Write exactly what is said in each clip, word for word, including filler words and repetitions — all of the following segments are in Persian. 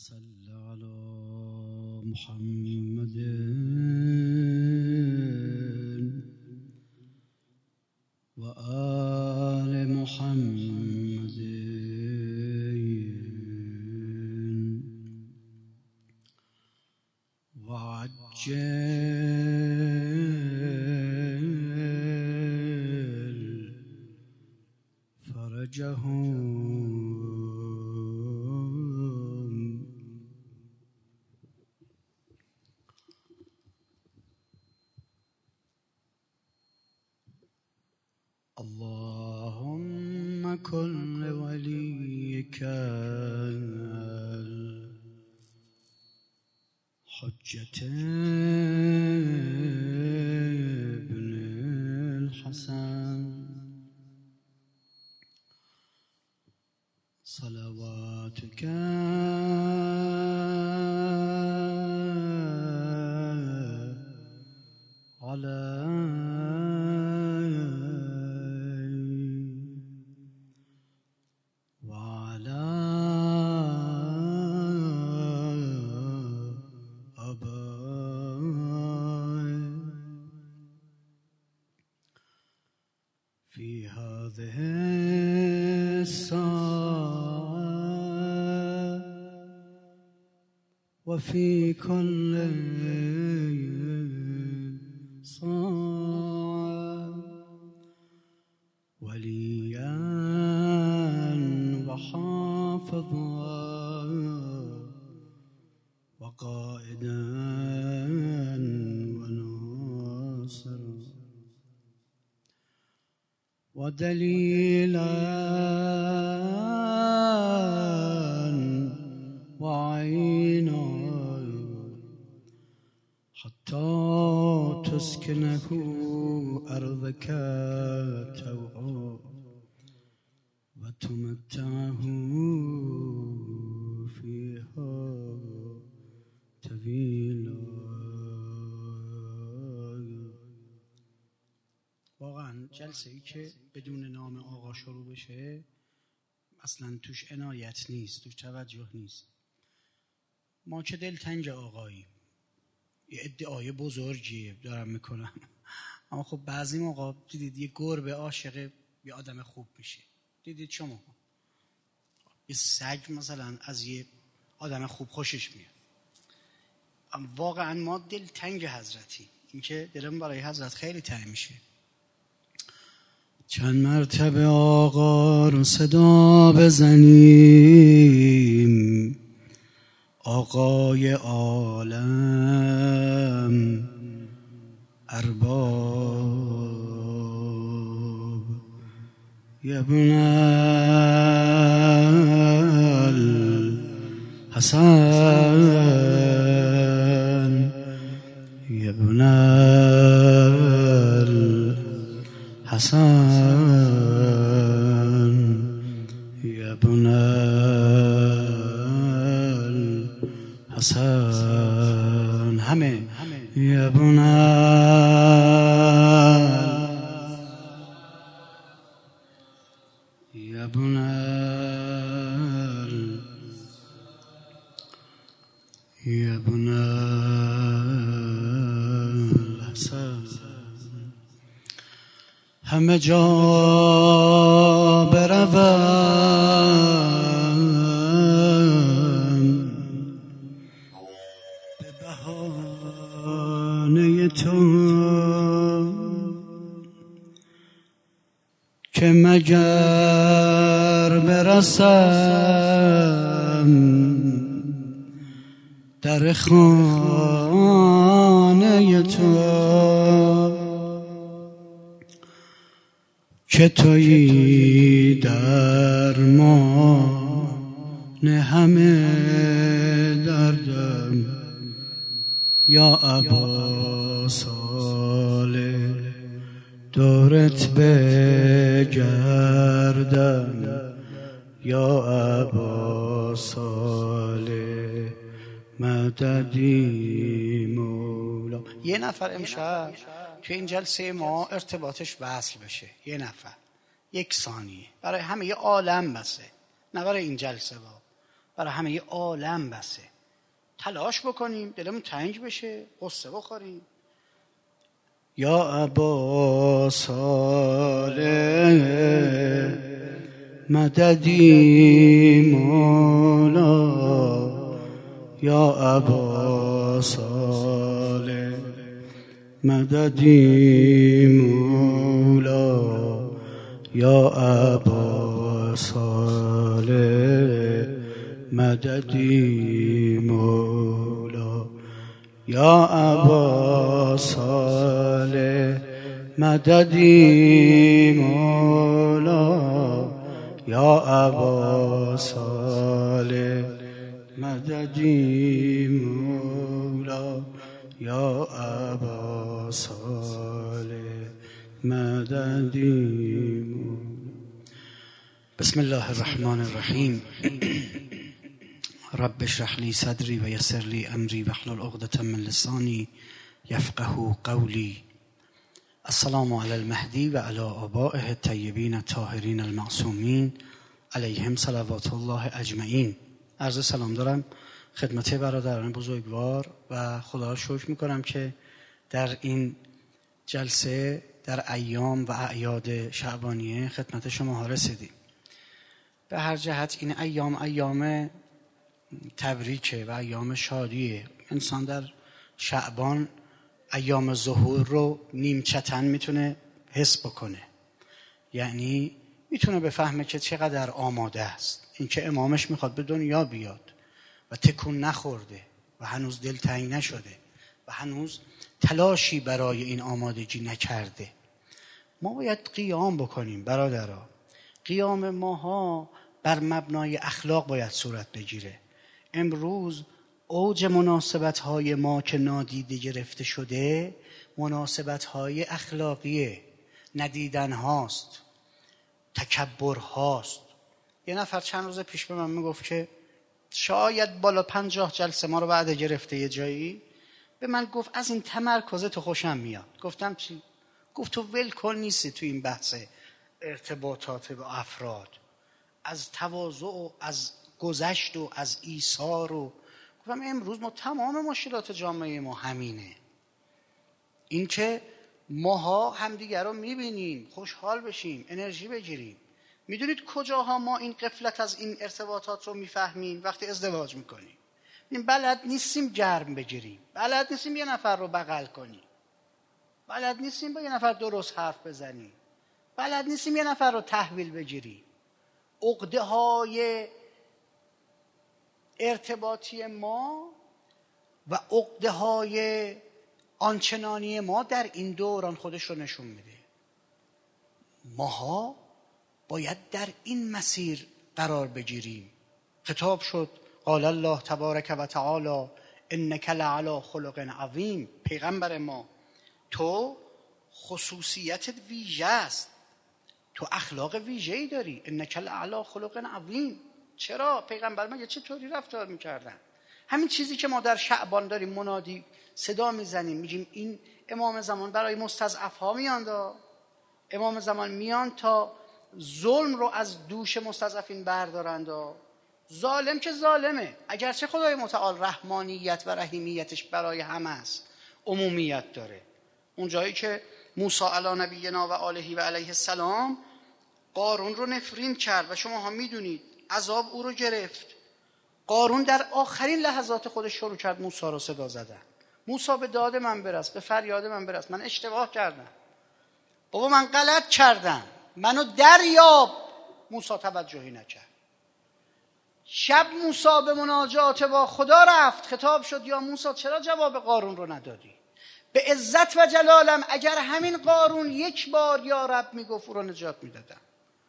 صل على محمد وآل محمد وعجل فرجهم. اللهم كن لوليك الحجة ابن الحسن صلواتك على في هذه الساعة وفي كل ساعة وليا وحافظا وقائدا وناصرا ودليلا وعينا حتى تسكنه أرضك توعا وتمتعه فيها طويلا. واقعا جلسه ای که بدون نام آقا شروع بشه اصلا توش عنایت نیست، توش توجه نیست. ما چه دلتنگ آقاییم، یه ادعای بزرگی دارم میکنم، اما خب بعضی موقع دیدید یه گربه عاشق یه آدم خوب میشه، دیدید شما یه سگ مثلا از یه آدم خوب خوشش میاد. اما واقعا ما دلتنگ حضرتی، اینکه دلم برای حضرت خیلی تنگ میشه. چند مرتبه آقا رو صدا بزنیم، آقای عالم ارباب یبن الحسن یبن الحسن یبن الحسن همه یبن یبن یبن الحسن همه جا بروم به بهانه تو که مگر برسم در خانه تو که تویی درمان همه دردم یا ابا صالح دورت بگردم یا ابا صالح مددی مولا. یه نفر امشب که این جلسه ما ارتباطش وصل بشه، یه نفر یک ثانیه برای همه یه عالم بسه، نه برای این جلسه با برای همه عالم بسه. تلاش بکنیم دلمون تنگ بشه، قصه بخوریم. یا ابا صالح مددی مولا، یا ابا صالح مددی مولا، یا ابا صالح مددی مولا، یا ابا صالح مددی مولا، یا ابا صالح مددی مولا، یا ابا صالح مددی مولا. بسم الله الرحمن الرحیم. رب اشرح لی صدری و یسر لی امری واحلل عقدة من لسانی یفقهوا قولی. السلام علی المهدی و علی آبائه الطیبین الطاهرین المعصومین علیهم صلوات الله اجمعین. عرض سلام دارم خدمت برادران بزرگوار و خدا را شکر میکنم که در این جلسه در ایام و اعیاد شعبانیه خدمت شما ها رسیدیم. به هر جهت این ایام ایام تبریکه و ایام شادیه. انسان در شعبان ایام ظهور رو نیمچتن میتونه حس بکنه، یعنی میتونه بفهمه که چقدر آماده است. این که امامش میخواد به دنیا بیاد و تکون نخورده و هنوز دلتنگ نشده و هنوز تلاشی برای این آمادگی نکرده. ما باید قیام بکنیم برادرها. قیام ماها بر مبنای اخلاق باید صورت بگیره. امروز اوج مناسبت‌های ما که نادیده گرفته شده مناسبت‌های اخلاقیه، ندیدن هاست، تکبر هاست. یه نفر چند روز پیش به من میگفت که شاید بالا پنجاه جلسه ما رو بعد گرفته یه جایی، به من گفت از این تمرکز تو خوشم میاد. گفتم چی؟ گفت تو ول کن نیستی تو این بحث ارتباطات با افراد، از تواضع و از گذشت و از ایثار. و گفتم امروز ما تمام مشکلات جامعه ما همینه، این که ماها همدیگر رو میبینیم، خوشحال بشیم، انرژی بگیریم. میدونید کجاها ما این غفلت از این ارتباطات رو میفهمیم؟ وقتی ازدواج میکنیم. بلد نیستیم گرم بگیریم، بلد نیستیم یه نفر رو بغل کنیم، بلد نیستیم با یه نفر درست حرف بزنیم، بلد نیستیم یه نفر رو تحویل بگیریم. عقده های ارتباطی ما و عقده های آنچنانی ما در این دوران خودش رو نشون میده. ماها باید در این مسیر قرار بگیریم. خطاب شد قال الله تبارک و تعالی انک لعلی خلق عظیم. پیغمبر ما تو خصوصیت ویژه است، تو اخلاق ویژه‌ای داری. انک لعلی خلق عظیم. چرا؟ پیغمبر ما چطوری رفتار میکردن؟ همین چیزی که ما در شعبان داریم منادی صدا میزنیم، میگیم این امام زمان برای مستضعف ها میان، امام زمان میان تا ظلم رو از دوش مستضعفین بردارند. ظالم که ظالمه، اگرچه خدای متعال رحمانیت و رحیمیتش برای همه است، عمومیت داره. اون جایی که موسی علی نبینا و آله و علیه السلام قارون رو نفرین کرد و شما ها میدونید عذاب او رو گرفت. قارون در آخرین لحظات خودش شروع کرد موسی رو صدا زدن. موسی به داد من برس، به فریاد من برس، من اشتباه کردم، بابا من غلط کردم، منو دریاب. موسی توجهی نکرد. شب موسی به مناجات با خدا رفت. خطاب شد یا موسی چرا جواب قارون رو ندادی؟ به عزت و جلالم اگر همین قارون یک بار یا رب میگفت او رو نجات میدادم.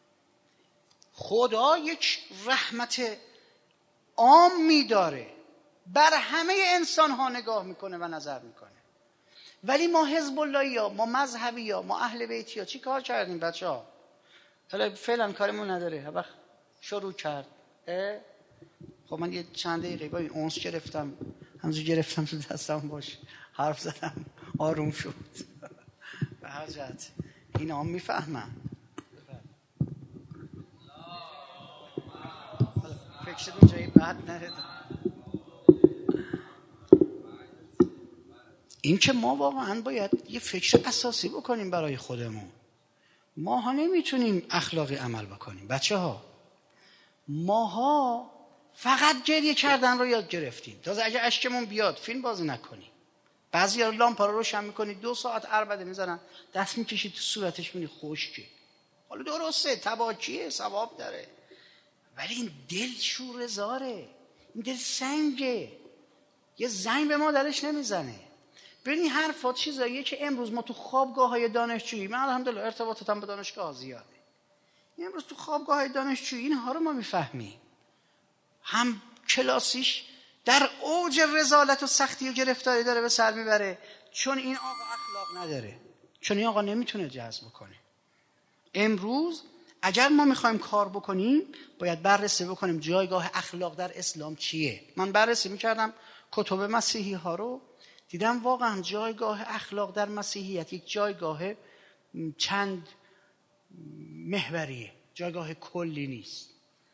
خدا یک رحمت عام میداره، بر همه انسان ها نگاه میکنه و نظر میکنه. ولی ما حزب اللهی ها، ما مذهبی ها، ما اهل بیتی ها چی کار کردیم بچه ها؟ حالا فعلا کارمون نداره، وقت شروع کرد. خب من یه چند دقیقه با این اونس گرفتم، همزو گرفتم تو دستم باش حرف زدم، آروم شد. به هر جهت این هم میفهمم. فکرتون جایی بد نره. این که ما واقعا باید یه فکر اساسی بکنیم برای خودمون. ماها نمیتونیم اخلاقی عمل بکنیم. بچه ها ماها فقط گریه کردن رو یاد گرفتیم. تازه اگه اشکمون بیاد فیلم بازی نکنیم. بعضیا لامپا رو روشن میکنی دو ساعت عربده میزنن، دست میکشی تو صورتش میبینی خشکه. حالا درسته تباکیه، ثواب داره، ولی این دل شوره زاره، این دل سنگه، یه زنگ به ما درش نمیزنه. ببین حرفات چیزاییه که امروز ما تو خوابگاه های دانشجویی، من الحمدلله ارتباطاتم با دانشگاه زیاده، امروز تو خوابگاه های دانشجویی اینها رو ما میفهمیم. هم کلاسیش در اوج رذالت و سختی و گرفتاری داره به سر میبره چون این آقا اخلاق نداره، چون این آقا نمیتونه جذب کنه. امروز اگر ما میخوایم کار بکنیم باید بررسی بکنیم جایگاه اخلاق در اسلام چیه. من بررسی میکردم کتب مسیحی ها رو، دیدم واقعا جایگاه اخلاق در مسیحیت یک جایگاه چند محوریه، جایگاه کلی نیست،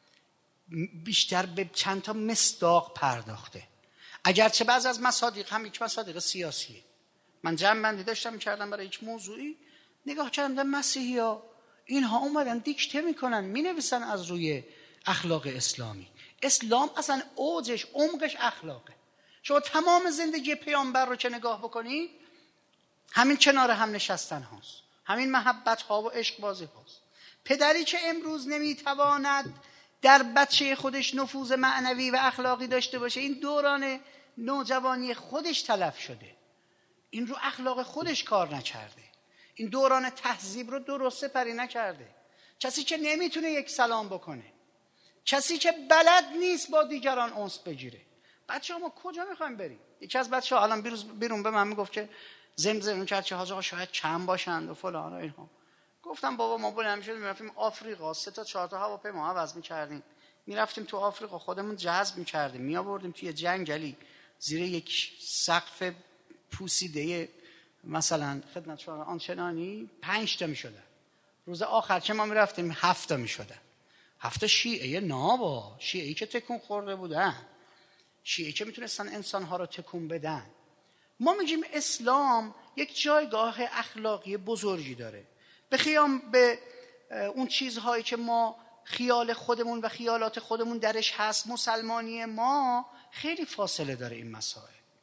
بیشتر به چند تا مصداق پرداخته. اگرچه بعض از مصادیق هم یک مصادیق سیاسیه. من جمع بندی داشتم میکردم برای یک موضوعی، نگاه کردم مسیحی ها اینها اومدن دیکته میکنن، مینویسن از روی اخلاق اسلامی. اسلام اصلا اوجش عمقش اخلاقه. شما تمام زندگی پیامبر رو که نگاه بکنید همین کنار هم نشستن هاست، همین محبت ها و عشق بازی هاست. پدری که امروز نمیتواند در بچه خودش نفوذ معنوی و اخلاقی داشته باشه، این دوران نوجوانی خودش تلف شده، این رو اخلاق خودش کار نکرده، این دوران تهذیب رو درست سپری نکرده. کسی که نمیتونه یک سلام بکنه، کسی که بلد نیست با دیگران انس بگیره. بچه ها ما کجا میخوایم بریم؟ یکی از بچه ها الان بیرون به من میگفت که زمزمه کرد که حاج آقا شاید کم باشند و فلان و اینها. گفتم بابا ما بلند میشدیم میرفتیم آفریقا، سه تا چهار تا هواپیما عوض میکردیم میرفتیم تو آفریقا، خودمون جذب میکردیم، میآوردیم توی جنگلی زیر یک سقف پوسیده مثلا خدمت شما آنچنانی پنج تا میشدن. روز آخر که ما میرفتیم هفت تا میشدن. هفت تا شیعه نابا، شیعه‌ای که تکون خورده بودن، شیعه که میتونستن انسانها رو تکون بدن. ما میگیم اسلام یک جایگاه اخلاقی بزرگی داره. به خیام به اون چیزهایی که ما خیال خودمون و خیالات خودمون درش هست، مسلمانی ما خیلی فاصله داره این مسائل.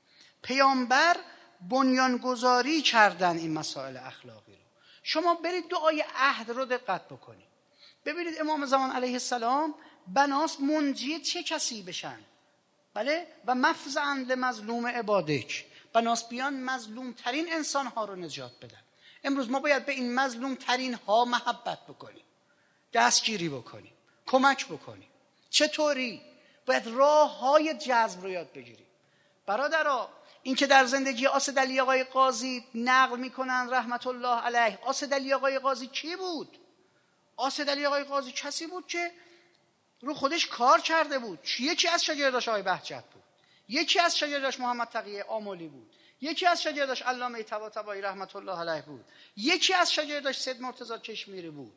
پیامبر بنیانگذاری کردن این مسائل اخلاقی رو. شما برید دعای عهد رو دقت بکنید، ببینید امام زمان علیه السلام بناس منجی چه کسی بشن، بله، و مفزعاً لمظلوم عبادک، بناس بیان مظلوم ترین انسان ها رو نجات بدن. امروز ما باید به این مظلوم ترین ها محبت بکنیم، دستگیری بکنیم، کمک بکنیم. چطوری؟ باید راه های جذب رو یاد بگیریم. برادرها، این که در زندگی آسد علی آقای قاضی نقل میکنن رحمت الله علیه، آسد علی آقای قاضی کی بود؟ آسد علی آقای قاضی کسی بود که رو خودش کار کرده بود. یکی از شاگرداش آقای بهجت بود، یکی از شاگرداش محمد تقی آملی بود، یکی از شاگرداش علامه طباطبایی رحمت الله علیه بود، یکی از شاگرداش سید مرتضی کشمیری بود.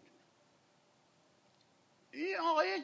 این آقای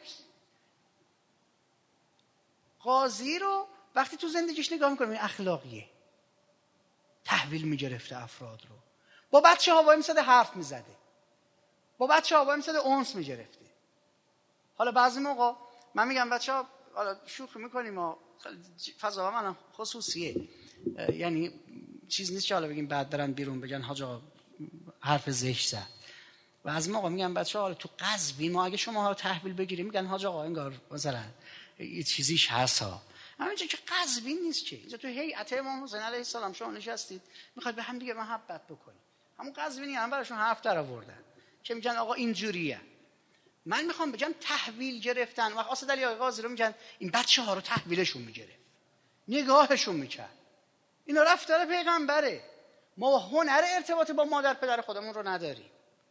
قاضی رو وقتی تو زندگیش نگاه میکنیم این اخلاقیه، تحویل میگرفته افراد رو، با بچه ها وای میساده حرف میزده، با بچه ها وای میساده انس میگرفته. حالا بعضی موقع من میگم بچه ها حالا شوخی میکنیم و فضا من خصوصیه، یعنی چیز نیست که حالا بگیم بعد برن بیرون بگن حاج آقا حرف زشت زد. و از موقع میگم بچه ها حالا تو قزوین ما اگه شما ها رو تحویل بگیریم میگن حاج آقا انگار مثلا یه چیزیش هست ها. همینجا که قزوین نیست که، اینجا تو هیئت امام حسین علیه السلام شما نشستید میخواید به هم دیگه محبت بکنید. همون قزوینی هم براشون حرف در آوردن که میگن آقا اینجوریه. من میخوام بگم تحویل گرفتن. وقت آسد علی آقای قاضی رو میگن این بچه ها رو تحویلشون میگرفت، نگاهشون میکرد. اینا رفتار پیغمبره. ما هنر ارتباط با مادر پدر خودمون رو نداریم.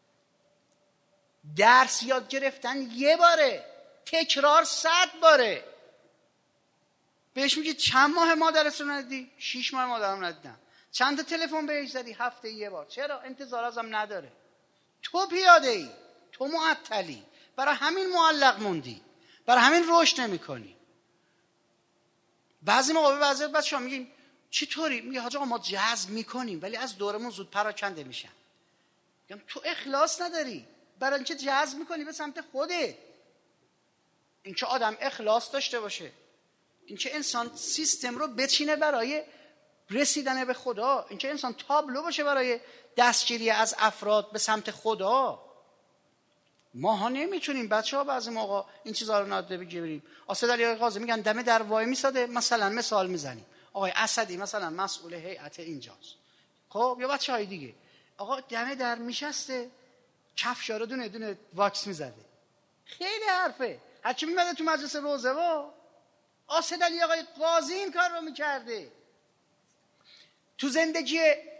درس یاد گرفتن یه باره، تکرار صد باره. بهش میگی چند ماه مادرت رو ندیدی؟ شیش ماه مادرم ندیدم. چند تا تلفن بهش زدی؟ هفته یه بار. چرا؟ انتظار ازم نداره. تو پیاده ای، تو معطلی، برای همین معلق موندی. برای همین رشد نمی‌کنی. بعضی موقع بعضی بچه‌ها میگیم چطوری؟ میگه حاج آقا ما جذب میکنیم ولی از دورمون زود پراکنده میشن. میگم تو اخلاص نداری، برای اینکه جذب میکنی به سمت خودت. اینکه آدم اخلاص داشته باشه، اینکه انسان سیستم رو بچینه برای رسیدن به خدا، اینکه انسان تابلو باشه برای دستگیری از افراد به سمت خدا. ما ها نمیتونیم. بچه ها بعضی موقع این چیزا رو نادیده بگیریم. آسد علی قاضی میگن دمه در وای میساده، مثلا مثال میزنیم آقای اسدی مثلا مسئول هیئت اینجاست، خب یا بچه های دیگه آقا دمه در میشسته کفشا رو دونه دونه واکس میزده. خیلی حرفه. هرچی میمده تو مجلس روزه و آسد علی آقای قاضی این کار رو میکرده. تو زندگی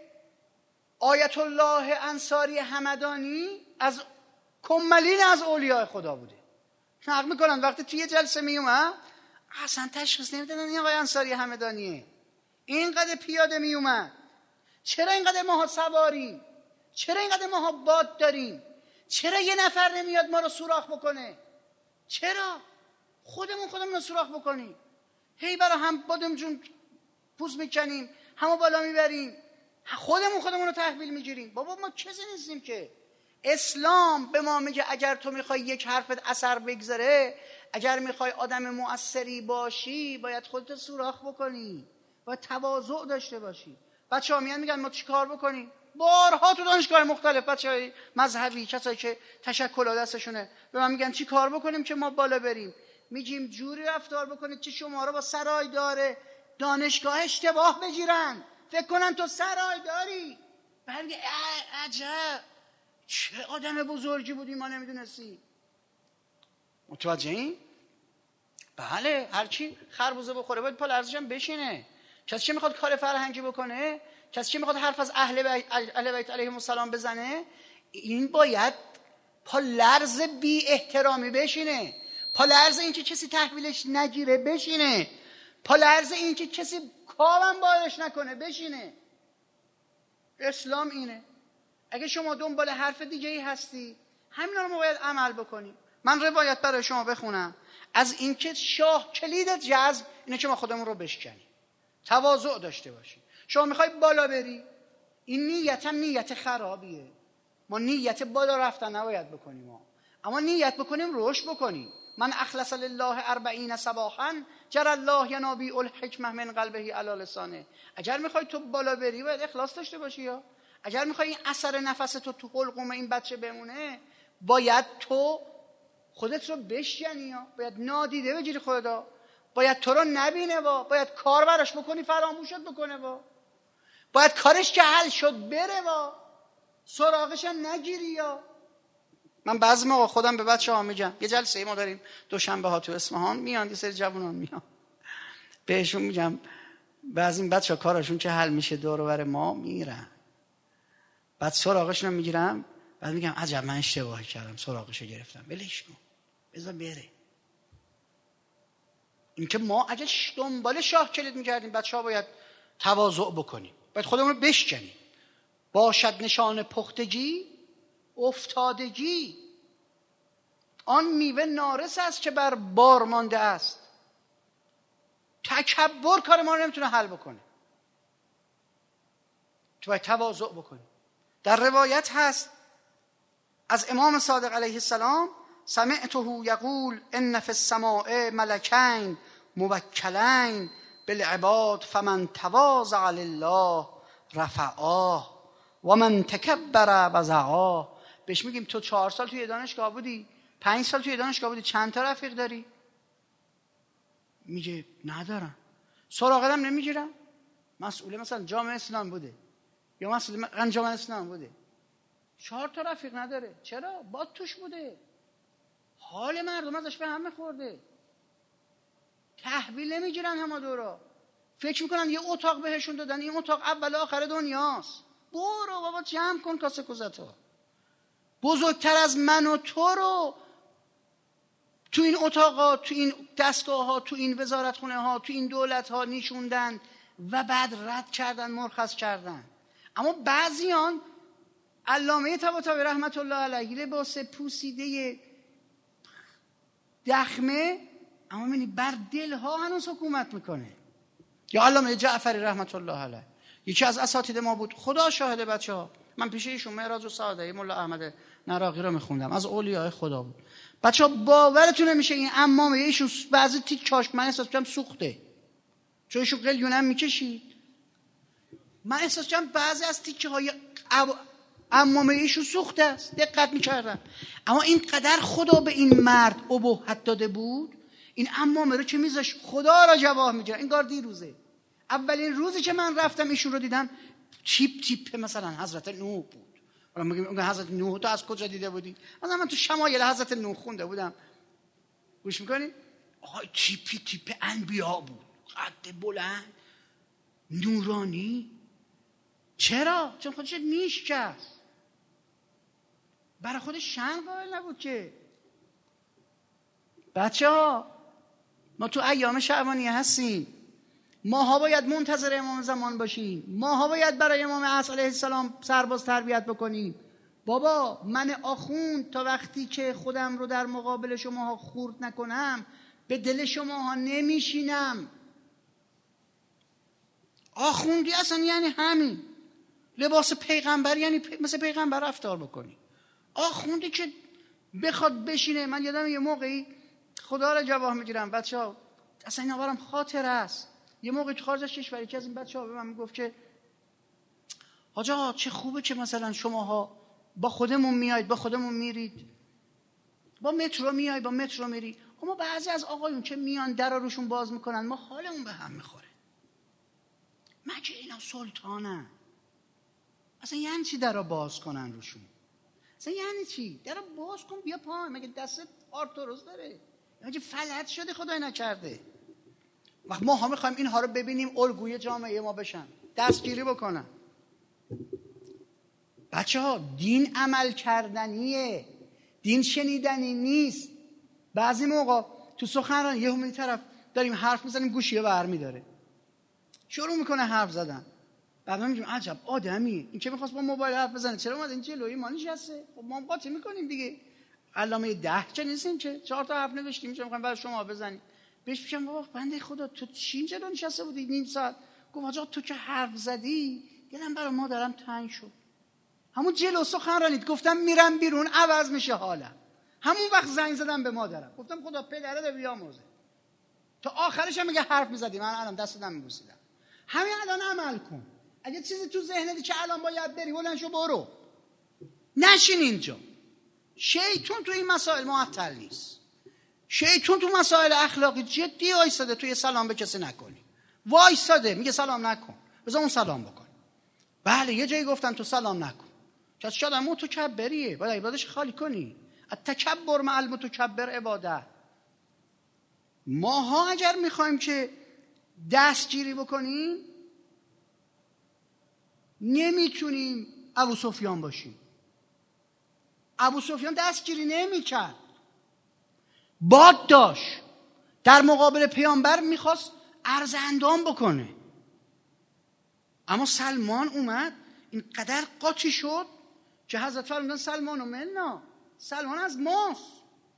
آیت الله انصاری همدانی از کمالین از اولیاء خدا بوده. نقل میکنن وقتی توی یه جلسه میومد اصلا تشخیص نمیدادن این آقای انصاری همدانیه. اینقدر پیاده میومد. چرا اینقدر ماها سواریم؟ چرا اینقدر ماها باد داریم؟ چرا یه نفر نمیاد ما رو سوراخ بکنه؟ چرا؟ خودمون خودمون رو سوراخ بکنیم. هی برای هم بادم جون پوز میکنیم، همو بالا میبریم، خودمون خودمون رو تحویل میگیریم. بابا ما کسی نیستیم که. اسلام به ما میگه اگر تو میخوای یک حرفت اثر بگذاره، اگر میخوای آدم مؤثری باشی، باید خودت سوراخ بکنی، باید تواضع داشته باشی. بچه‌ها میان میگن ما چیکار بکنیم؟ بارها تو دانشگاه مختلف بچه‌های مذهبی، کسایی که تشکل دستشونه، به من میگن چی کار بکنیم که ما بالا بریم؟ میگیم جوری رفتار بکنید که شما رو با سرای داره دانشگاه اشتباه بگیرن، فکر کنن تو سرای داری. بعد میگه عجب چه آدم بزرگی بودی ما نمیدونستی. متوجه این؟ بله، هرچی خربوزه بخوره باید پا لرزش هم بشینه. کسی که میخواد کار فرهنگی بکنه، کسی که میخواد حرف از اهل بیت اهل بیت علیهم السلام بزنه، این باید پا لرز بی احترامی بشینه، پا لرز این که کسی تحویلش نگیره بشینه، پا لرز این که کسی کارم بارش نکنه بشینه. اسلام اینه. اگه شما دنبال حرف دیگه ای هستی، همینا رو باید عمل بکنیم. من روایت برای شما بخونم از اینکه شاه کلید جذب اینه که ما خودمون رو بشکنیم، تواضع داشته باشیم. شما میخوای بالا بری، این نیت هم نیت خرابیه. ما نیت بالا رفتن نباید بکنیم ما. اما نیت بکنیم رشد بکنیم. من اخلص لله اربعین صباحا جر الله ینابی الحکمه من قلبه علی لسانه. اگر میخوای تو بالا بری باید اخلاص داشته باشی. یا اگر میخوای این اثر نفس تو تو حلقوم این بچه بمونه، باید تو خودت رو بشکنی، یا باید نادیده بگیری خدا، باید تو رو نبینه، با باید کار براش بکنی فراموشت بکنه، با باید کارش که حل شد بره، با سراغش هم نگیری. یا من بعضی موقع خودم به بچه‌ها میگم، یه جلسه ای ما داریم دوشنبه ها تو اصفهان، میان یه سری جوانان میان، بهشون میگم بعضی این بچه‌ها کارشون که حل میشه دور و بر ما میرن، بعد سراغشون رو میگیرم، بعد میگم عجب من اشتباه کردم سراغشو گرفتم، ولش کن بذار بره. اینکه ما اگه دنبال شاه کلید میکردیم، بچه‌ها باید تواضع بکنیم، باید خودمون رو بشکنیم. باشد نشان پختگی افتادگی، آن میوه نارس است که بر بار مانده است. تکبر کار ما رو نمیتونه حل بکنه. تو باید تواضع بکنی. در روایت هست از امام صادق علیه السلام، سمعته یقول ان فی السماء ملکین موکلین بالعباد فمن تواضع لله رفعاه و من تکبر وضعاه. بهش میگیم تو چهار سال توی دانشگاه بودی، پنج سال توی دانشگاه بودی، چند تا رفیق داری؟ میگه ندارم. سراغتم نمیگیرم. مسئول مثلا جامعه اسلام بوده یا مسئول انجمن اسلام بوده، چهار تا رفیق نداره. چرا؟ باد توش بوده، حال مردم ازش به هم خورده، تحویل نمیگیرن. همه دورا فکر میکنن یه اتاق بهشون دادن، این اتاق اول آخر دنیاست. برو بابا جمع کن کاسه کوزتو. بزرگتر از من و تو رو تو این اتاقا، تو این دستگاه ها، تو این وزارتخونه ها، تو این دولت ها نشوندن و بعد رد کردن، مرخص کردن. اما بعضیان، علامه طباطبایی رحمت الله علیه، لباس پوسیده دخمه، اما میبینی بر دلها هنوز حکومت میکنه. یا علامه جعفری رحمت الله علیه، یکی از اساتید ما بود، خدا شاهده بچه ها، من پیش ایشون معراج السعاده ملا احمد نراقی رو میخوندم، از اولیاء خدا بود. بچه ها باورتون نمیشه این عمامه ایشون بعضی تیکاش من احساس کنم سوخته، چون ایشون قلیونم میکشید، من احساس کنم بعضی از تیکه های عمامه ایشون سوخته است، دقت میکردم. اما اینقدر خدا به این مرد ابهت داده بود، این عمامه رو که میذاش خدا را جواب میگیره. انگار دیروزه اولین روزی که من رفتم ایشون رو دیدم، تیپ تیپ مثلا حضرت نوح بود. حالا میگم حضرت نوح تو از کجا دیده بودی؟ مثلا من تو شمایل حضرت نوح خونده بودم. گوش میکنی؟ آقا تیپی تیپ انبیا بود، قد بلند، نورانی. چرا؟ چون خودش میشکست، برای خودش شن قائل نبود که. بچه ها ما تو ایام شعبانیه هستیم، ماها باید منتظر امام زمان باشیم، ماها باید برای امام عصر علیه السلام سرباز تربیت بکنیم. بابا من آخوند تا وقتی که خودم رو در مقابل شماها خورد نکنم به دل شماها نمیشینم. آخوندی اصلا یعنی همین، لباس پیغمبر یعنی مثل پیغمبر رفتار بکنی. آخوندی که بخواد بشینه، من یادم یه موقعی خدا را جواب میگیرم بچه ها، اصلا اینا برام خاطر است. یه موقع تو خارج از کشور یکی از این بچه ها به من میگفت که حاج آقا چه خوبه که مثلا شماها با خودمون میایید، با خودمون میرید، با مترو میایید، با مترو میرید. اما بعضی از آقایون که میان در روشون باز میکنن، ما حالمون به هم میخوره. مگه اینا سلطانن؟ اصلا یعنی چی در رو باز کنن روشون؟ اصلا یعنی چی؟ در رو باز کن بیا پایین، مگه دستت آرتروز داره؟ مگه فلج شده خدای نکرده؟ وقت ما ها میخوایم اینها رو ببینیم الگوی جامعه ما بشن، دستگیری بکنن. بچه ها دین عمل کردنیه، دین شنیدنی نیست. بعضی موقع تو سخنرانی یه همین طرف داریم حرف میزنیم گوشیه برمی داره، شروع میکنه حرف زدن، بعد ما میگیم عجب آدمی این که میخواست با موبایل حرف بزنه، چرا اومد این جلوی ما نشسته؟ خب ما هم قاطی میکنیم دیگه. علامه ده چه نیستیم که چهار تا حرف نوشتیم چه میخوایم برای شما بزنیم. بهش میگم بابا بنده خدا تو چی اینجا نشسته بودی نیم ساعت؟ گفت آقا تو که حرف زدی دلم برای مادرم تنگ شد، همون جلو سخنرانیت گفتم میرم بیرون عوض میشه حالم. همون وقت زنگ زدم به مادرم گفتم خدا پدرت بیامرزه، تا آخرش هم میگه حرف میزدی من الان دست دادم میبوسیدم. همین الان عمل کن. اگه چیزی تو ذهنت که الان باید بری بلند شو برو، نشین اینجا. شیطان تو این مسائل معطل نیست. شیطان تو مسائل اخلاقی جدی وایساده، توی سلام به کسی نکنی وایساده، میگه سلام نکن بذار اون سلام بکن. بله یه جایی گفتن تو سلام نکن، کسی شاید هم متکبریه باید عبادش خالی کنی. التکبر مع المتکبر عباده. ماها اگر میخوایم که دستگیری بکنیم نمیتونیم ابو سفیان باشیم. ابو سفیان دستگیری نمیکرد، باد داشت، در مقابل پیامبر میخواست عرض اندام بکنه. اما سلمان اومد اینقدر قاطی شد که حضرت فرمودن سلمان و منا، سلمان از ماست.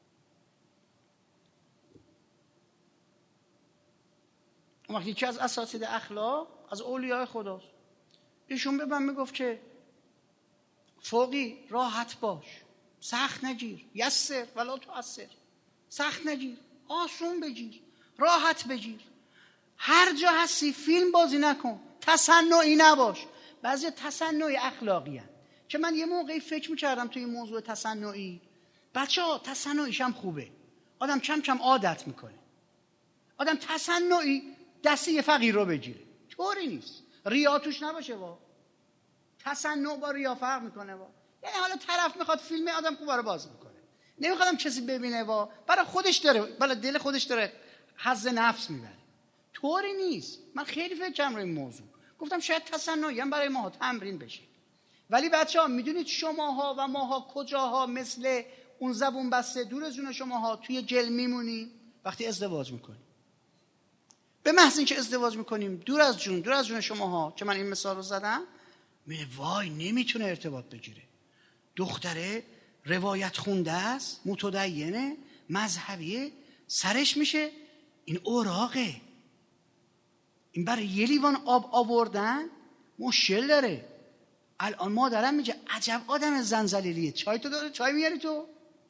اون وقتی که از اساتید اخلاق از اولیاء خداست، ایشون به من میگفت که فوقی راحت باش، سخت نگیر، یسر ولا تعسر، سخت نگیر آسون بگیر، راحت بگیر. هر جا هستی فیلم بازی نکن، تصنعی نباش. بعضی تصنعی اخلاقی هست که من یه موقعی فکر میکردم توی موضوع تصنعی، بچه ها تصنعیش هم خوبه، آدم کم کم عادت میکنه. آدم تصنعی دستی یه فقیر رو بگیره، طوری نیست، ریا توش نباشه. با تصنع با ریا فرق میکنه. با یعنی حالا طرف میخواد فیلم آدم خوبه رو باز میکنه، نمیخوادم کسی ببینه، با برای خودش داره، برای دل خودش داره حظ نفس میبره. طوری نیست. من خیلی فکر کردم روی این موضوع، گفتم شاید تصنعی هم برای ماها تمرین بشه. ولی بچه ها میدونید شماها و ماها کجاها مثل اون زبون بسته دور از جون شماها توی گل میمونیم وقتی ازدواج میکنیم. به محض اینکه ازدواج میکنیم دور از جون دور از جون شماها که من این مثال رو زدم، میگه وای نمیتونه ارتباط بگیره، دختره روایت خونده است، متدینه، مذهبیه سرش میشه این اوراقه، این برای یه لیوان آب آوردن مشکل داره. الان مادرم میگه عجب آدم زنزلیلیه، چای تو داره، چای میاری تو؟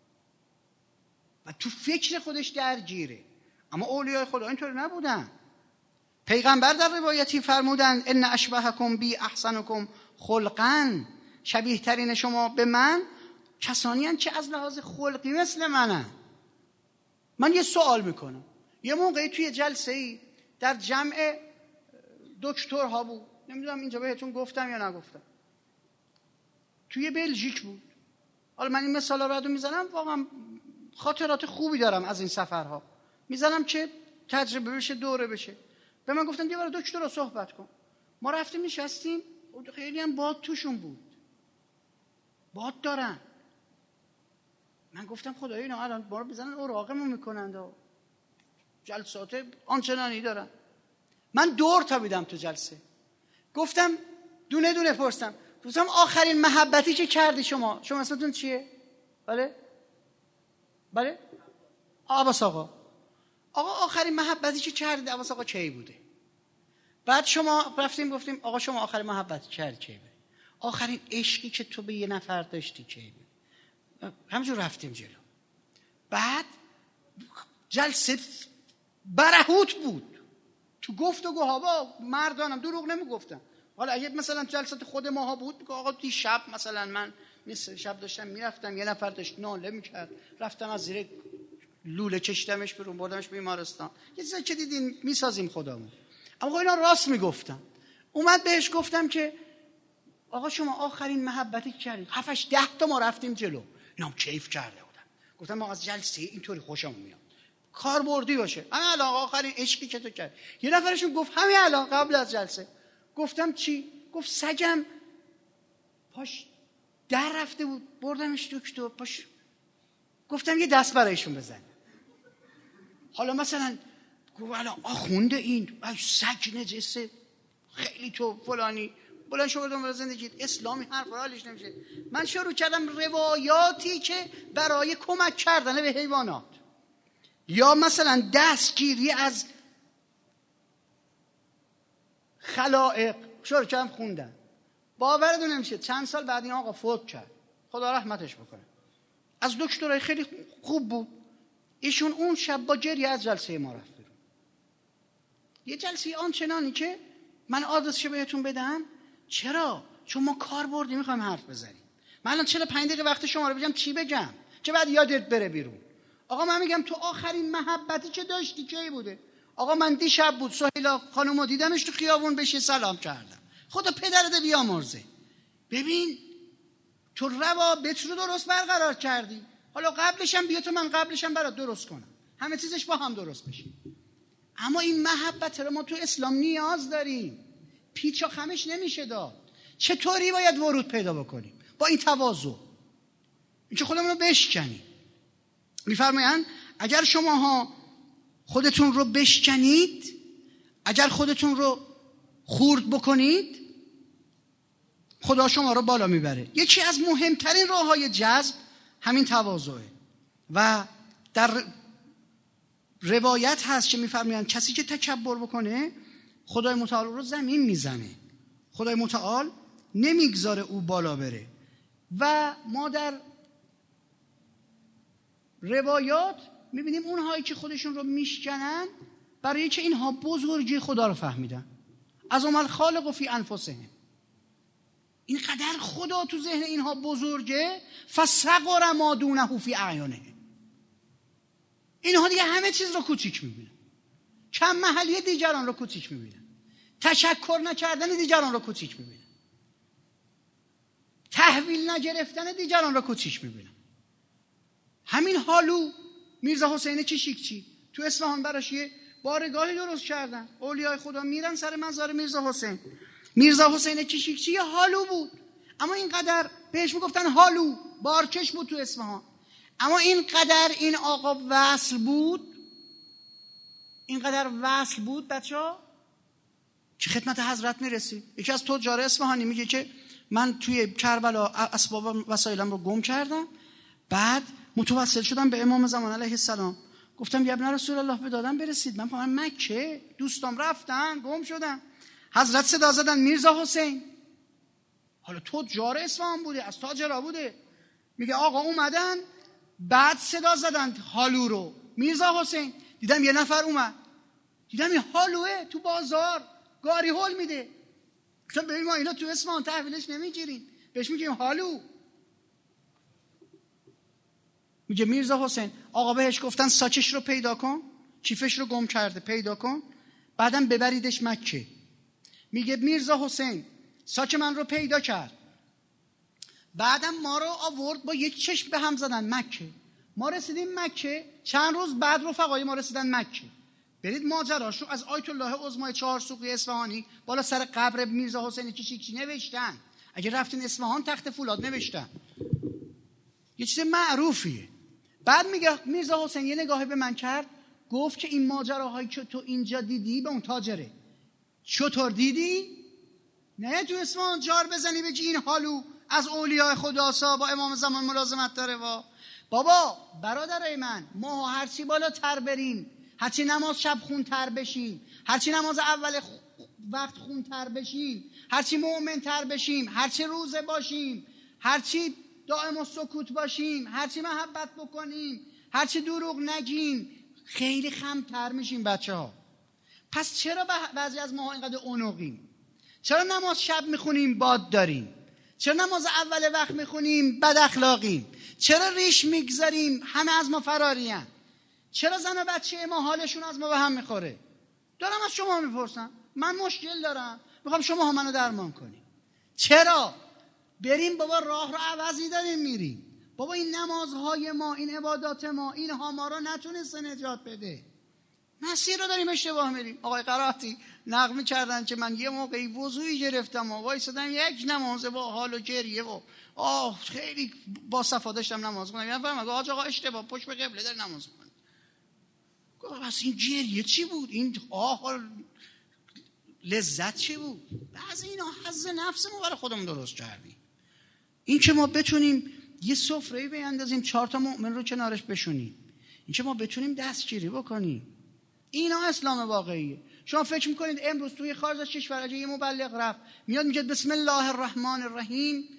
و تو فکر خودش درگیره. اما اولیای خدا اینطور نبودن. پیغمبر در روایتی فرمودن ان اشبهکم بی احسنکم خلقا، شبیه ترین شما به من کسانی هستند که از لحاظ خلقی مثل منن. من یه سوال میکنم، یه موقعی توی جلسه ای در جمع دکترها بود، نمیدونم اینجا بهتون گفتم یا نگفتم، توی بلژیک بود. حالا من این مثالا رو میزنم، واقعا خاطرات خوبی دارم از این سفرها، میزنم که تجربه بشه، دوره بشه. به من گفتن یه بار دکتر رو صحبت کن. ما رفتیم نشستیم، خیلی هم باد توشون بود، باد دارن. من گفتم خدایا اینا الان ما رو بزنن اوراقمون میکنند و جلسات آنچنانی دارن. من دور تا بیدم تو جلسه، گفتم دونه دونه پرسیدم، گفتم آخرین محبتی که کردی شما، شما اسمتون چیه؟ بله؟ بله؟ عباس آقا. آقا آخرین محبتی که کردی عباس آقا کی بوده؟ بعد شما رفتیم گفتیم آقا شما آخرین محبتی کردی کی بوده؟ آخرین عشقی که تو به یه نفر داشتی کی بوده؟ همینجور رفتیم جلو. بعد جلسه برهوت بود تو گفتگوها با مردانم، دروغ نمیگفتم. حالا اگه مثلا جلسات خود ماها بود که آقا تی شب مثلا من مثل شب داشتم میرفتم، یه نفر داشت ناله میکرد، رفتم از زیر لوله کشیدمش بیرون، بردمش بیمارستان، یه چیزا که دیدین میسازیم خودمون. اما خب اینا راست میگفتم. اومد بهش گفتم که آقا شما آخرین محبتی که کردید، هفتش ده تا ما رفتیم جلو، اینام کیف کرده بودن. گفتم ما از جلسه اینطوری خوشمون میاد، کاربردی باشه. همین الان آخرین عشقی که تو کرد. یه نفرشون گفت همین الان قبل از جلسه. گفتم چی؟ گفت سگم پاش در رفته بود، بردمش دکتر پاش. گفتم یه دست برایشون بزن. حالا مثلا گفت الان آخونده این سگ نجسه، خیلی تو فلانی بلند شو بردم برای زندگی اسلامی حرف حالش نمیشه. من شروع کردم روایاتی که برای کمک کردن به حیوانات یا مثلا دستگیری از خلائق شروع کردم خوندن. باورتون نمیشه چند سال بعد این آقا فوت کرد، خدا رحمتش بکنه. از دکترای خیلی خوب بود. ایشون اون شب با گریه از جلسه ما رفت بیرون. یه جلسه آنچنانی که من آدرسشو بهتون بدم. چرا؟ چون ما کار بردی میخوایم حرف بزنیم. من الان چهل و پنج دقیقه وقت شما رو بگم چی بگم که بعد یادت بره بیرون. آقا من میگم تو آخرین محبتی که داشتی کی بوده؟ آقا من دیشب بود سهیلا خانومو دیدمش تو خیابون، بهش سلام کردم. خدا پدرت بیامرزه. ببین تو روابط رو درست برقرار کردی، حالا قبلشم بیا تو من قبلشم برات درست کنم، همه چیزش با هم درست بشه. اما این محبت رو ما تو اسلام نیاز داریم، پیچ و خمش نمیشه داد. چطوری باید ورود پیدا بکنیم؟ با این تواضع، این که خودمون رو بشکنیم. میفرمایند اگر شماها خودتون رو بشکنید، اگر خودتون رو خورد بکنید، خدا شما رو بالا میبره. یکی از مهمترین راههای جذب همین تواضعه. و در روایت هست که میفرمایند کسی که تکبر بکنه خدای متعال رو زمین میزنه، خدای متعال نمیگذاره او بالا بره. و ما در روایات میبینیم اونهایی که خودشون رو میشکنن برای که اینها بزرگی خدا رو فهمیدن. از عمل خالق و فی انفسهم، اینقدر خدا تو ذهن اینها بزرگه، فصغر ما دونه فی اعینه. اینها دیگه همه چیز رو کوچیک میبینن، کم محلی دیگران رو کوچیک میبینن، تشکر نکردن دیگران رو کوچیک میبینن، تحویل نگرفتن دیگران رو کوچیک میبینن. همین حالو میرزا حسین کشیکچی تو اصفهان براش یه بارگاهی درست کردن، اولیای خدا میرن سر مزار میرزا حسین. میرزا حسین کشیکچی یه حالو بود، اما اینقدر بهش میگفتن حالو، بارکش بود تو اصفهان. اما اینقدر این آقا وصل بود، اینقدر وصل بود بچه‌ها که خدمت حضرت میرسید. یکی از تجار اصفهانی میگه که من توی کربلا اسباب وسایلم رو گم کردم، بعد متوسل شدم به امام زمان علیه السلام، گفتم یا ابن رسول الله به دادم برسید، من فهمم مکه، دوستام رفتن گم شدن. حضرت صدا زدن میرزا حسین. حالا تجار اصفهان بوده، از تاجرا بوده. میگه آقا اومدن. بعد صدا زدن حالو رو، میرزا حسین. دیدم یه نفر اومد، دیدم این حالوه تو بازار گاری هول میده. گفتم ببین ما اینا تو اصفهان تحویلش نمیگیریم، بهش میگیم حالو. میگه میرزا حسین. آقا بهش گفتن ساچش رو پیدا کن، کیفش رو گم کرده پیدا کن، بعدم ببریدش مکه. میگه میرزا حسین ساچ من رو پیدا کرد، بعدم ما رو آورد با یک چشم به هم زدن مکه. ما رسیدیم مکه، چند روز بعد رفقای ما رسیدن مکه. برید ماجراشو از آیت الله عظمای چهار سوقی اصفهانی بالا سر قبر میرزا حسین چیچی نوشتن. اگه رفتین اصفهان تخت فولاد نوشتن، یه چیز معروفیه. بعد میگه میرزا حسین یه نگاهی به من کرد، گفت که این ماجراهایی که تو اینجا دیدی به اون تاجره. چطور دیدی؟ نه تو اصفهان جار بزنی بگی این حالو از اولیاء خداسا با امام زمان ملازمت داره. وا بابا برادرای من، ما هرچی بالاتر بریم، هرچی نماز شب خونتر بشیم، هرچی نماز اول وقت خونتر بشیم، هرچی مؤمنتر بشیم، هرچی روزه باشیم، هرچی دائم السکوت باشیم، هرچی محبت بکنیم، هرچی دروغ نگیم، خیلی خمتر میشیم بچه ها. پس چرا بعضی از ماها اینقدر اونقیم؟ چرا نماز شب میخونیم باد داریم؟ چرا نماز اول وقت میخونیم بد اخلاقیم؟ چرا ریش میگذاریم همه از ما فراریم؟ چرا زن و بچه ما حالشون از ما به هم میخوره؟ دارم از شما میپرسم، من مشکل دارم، میخوام شما هم منو درمان کنیم. چرا؟ بریم بابا راه رو عوضی داریم میریم. بابا این نمازهای ما، این عبادات ما، اینها ما رو نتونسته نجات بده. مسیر رو داریم اشتباه میریم. آقای قرائتی نقل کردن که من یه موقعی وضوئی گرفتم و وایسادم یک نماز با حال و گریه و آه خیلی با صفا داشتم نماز خوندم. یعنی فهمیدم آقا آقا اشتباه پشت به قبله داری نماز می‌خونی. گفتم پس این گریه چی بود؟ این آه لذت چی بود؟ بعضی اینا حظ نفسمون برای خودمون درست کردیم. این که ما بتونیم یه سفره‌ای بیاندازیم چهار تا مؤمن رو کنارش بشونیم، این که ما بتونیم دستگیری بکنیم، اینا اسلام واقعیه. شما فکر میکنید امروز توی خارج از کشور اگه یه مبلغ رفت میاد میگه بسم الله الرحمن الرحیم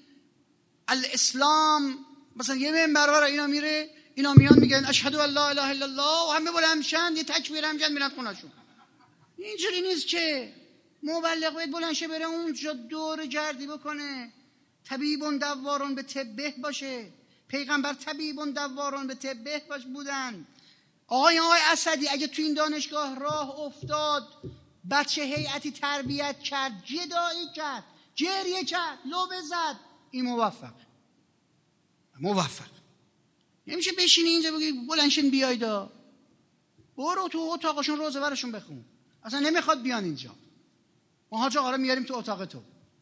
الاسلام، مثلا یه منبر برای اینا میره، اینا میان میگن اشهد ان لا اله الا الله و همه بلند میشن یه تکبیر هم میگن میرن خونه‌شون. اینجوری نیست که مبلغ باید بلند شه بره اونجا دور گردی بکنه، طبیبون دوارون به طبه باشه. پیغمبر طبیبون دوارون به طبه باش بودن. آقای آقای اسدی اگه تو این دانشگاه راه افتاد، بچه هیئتی تربیت کرد، جدایی کرد، گریه کرد، لوبه زد، این موفق موفق نمیشه بشینی اینجا بگی بلنشین بیایدا، برو تو اتاقشون روزه برشون بخون، اصلا نمیخواد بیان اینجا، ما حاج آقا رو میاریم تو اتاق تو.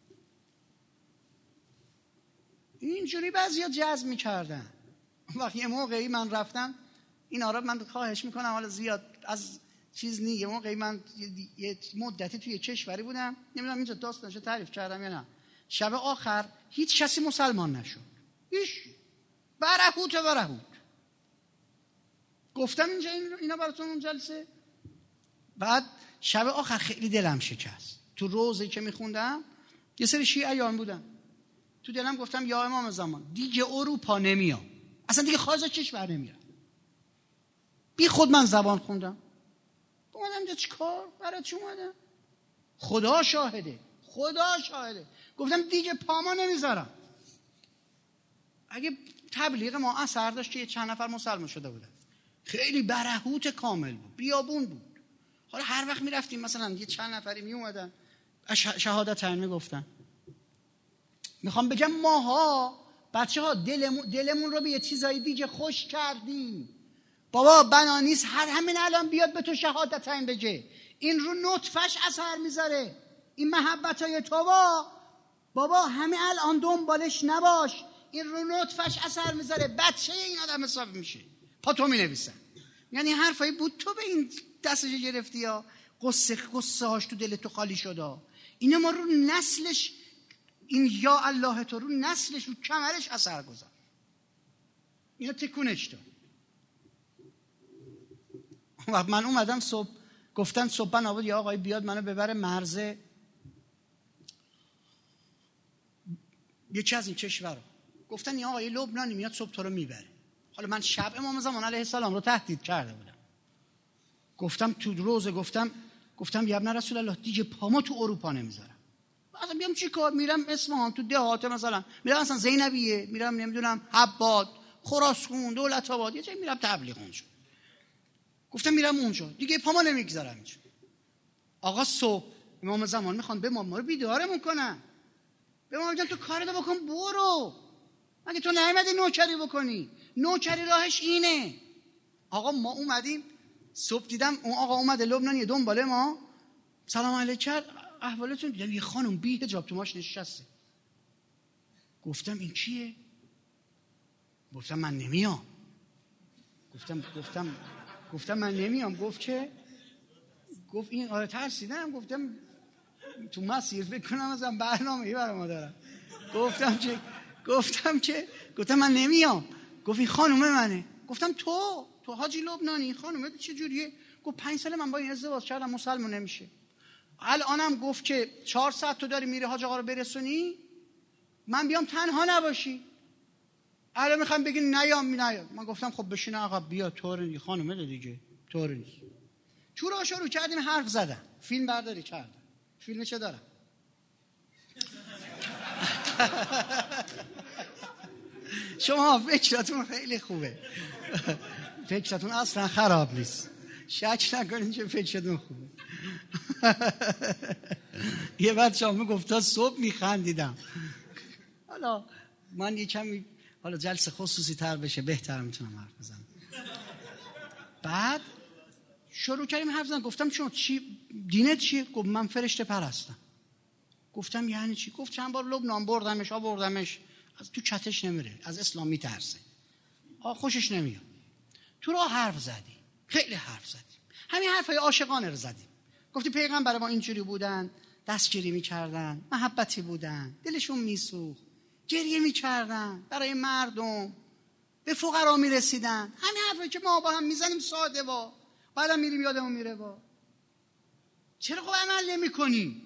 اینجوری بعضیا جذب میکردن. وقتی یه موقعی من رفتم اینا رو، من خواهش میکنم حالا زیاد از چیز نی، یه موقعی من یه مدتی توی کشوری بودم، نمیدونم اینجا داستانش تعریف کردم یا نه، شب آخر هیچ کسی مسلمان نشد، هیچ، برهوت و برهوت. گفتم اینجا اینا براتون اون جلسه. بعد شب آخر خیلی دلم شکست. تو روزی که میخوندم یه سری شیعیان بودن، تو دلم گفتم یا امام زمان دیگه اروپا نمیام، اصلا دیگه خارج از کشور نمیرم. بی خود من زبان خوندم، اومدم اینجا چیکار برای چی اومدم؟ خدا شاهده، خدا شاهده، گفتم دیگه پاما نمیذارم. اگه تبلیغ ما اثر داشت که چند نفر مسلمان شده بودن، خیلی برهوت کامل بود، بیابون بود. حالا هر وقت میرفتیم مثلا یه چند نفری می اومدن شهادتین میگفتن. میخوام بگم ماها بچه ها دلمون, دلمون رو به یه چیزای دیگه خوش کردیم. بابا بنا نیست هر همین الان بیاد به تو شهادتین بگه، این رو نطفش اثر میذاره، این محبت های تو با بابا همین الان دنبالش نباش، این رو نطفش اثر میذاره، بچه این آدم حساب میشه، پا تو مینویسن. یعنی حرفایی بود تو به این دستش گرفتی یا قصه قصه هاش تو دل تو خالی شده. اینه ما رو نسلش، این یا الله تو رو نسلش رو کمرش اثر گذار. اینا تکونش داد. و من اومدم صبح، گفتن صبح نبود یا آقای بیاد منو ببره مرز یکی از این کشورها. گفتن یا آقای لبنانی میاد صبح تو رو میبره. حالا من شب امام زمان علیه السلام رو تهدید کرده بودم. گفتم تو روزه گفتم گفتم یا ابن رسول الله دیگه پامو تو اروپا نمیذارم. مثلا بیام چی کار؟ میرم اصفهان تو دهات، مثلا میرم مثلا زینبیه، میرم نمیدونم عباد، خراسان، دولت آباد، یه جایی میرم تبلیغ اونجا. گفتم میرم اونجا دیگه پامو نمیگذارم اینجا. آقا صبح امام زمان میخوان به ما ما رو بیدارمون کنن. به ما میگن تو کارتو بکن برو. مگه تو نیومدی نوکری بکنی؟ نوکری راهش اینه. آقا ما اومدیم صبح دیدم اون آقا اومده لبنانی دنباله ما، سلام علیکم احوالتون، دیدم یه خانم بی حجاب تو ماشین نشسته. گفتم این کیه؟ گفتم من نمیام. گفتم گفتم گفتم من نمیام. گفت که گفت این آره ترسیدم. گفتم تو مسیر فکر کنم ازم برنامه‌ای برای ما دارم. گفتم که گفتم که گفتم من نمیام. گفت این خانومه منه. گفتم تو تو حاجی لبنانی خانومه چه جوریه؟ گفت پنج سال من با این ازدواج کردم مسلمان نمیشه. الانم گفت که چهار ساعت تو داری میری حاج آقا رو برسونی، من بیام تنها نباشی. الان میخوام بگین نیام نیام. من گفتم خب بشین آقا بیا، طوری خانومه دیگه طوری نیست. تو رو شروع کردیم حرف زدن، فیلم برداری کردن. فیلم چه دارم؟ شما فکرتون خیلی خوبه. فکرتون اصلا خراب نیست، شک نکنین که فکرتون خوبه. یه بچه همه گفتا صبح میخندیدم. حالا من یه کمی حالا جلسه خصوصی تر بشه بهتر میتونم حرف بزنم. بعد شروع کردیم حرف زدن. گفتم شما چی دینت چیه؟ گفت من فرشته پرستم. گفتم یعنی چی؟ گفت چند بار لبنان بردمش آوردمش، از تو چتش نمیره، از اسلام میترسه، آ خوشش نمیاد. تو راه حرف زدیم، خیلی حرف زدیم، همین حرفای عاشقانه رو زدیم. گفتی پیغمبر ما اینجوری بودن، دستگیری میکردن، محبتی بودن، دلشون میسوخت، گریه میکردن برای مردم، به فقرا میرسیدن. همین حرفایی که ما با هم میزنیم ساده وا، بعدم میریم یادمون میره وا. چرا خب عمل نمیکنیم؟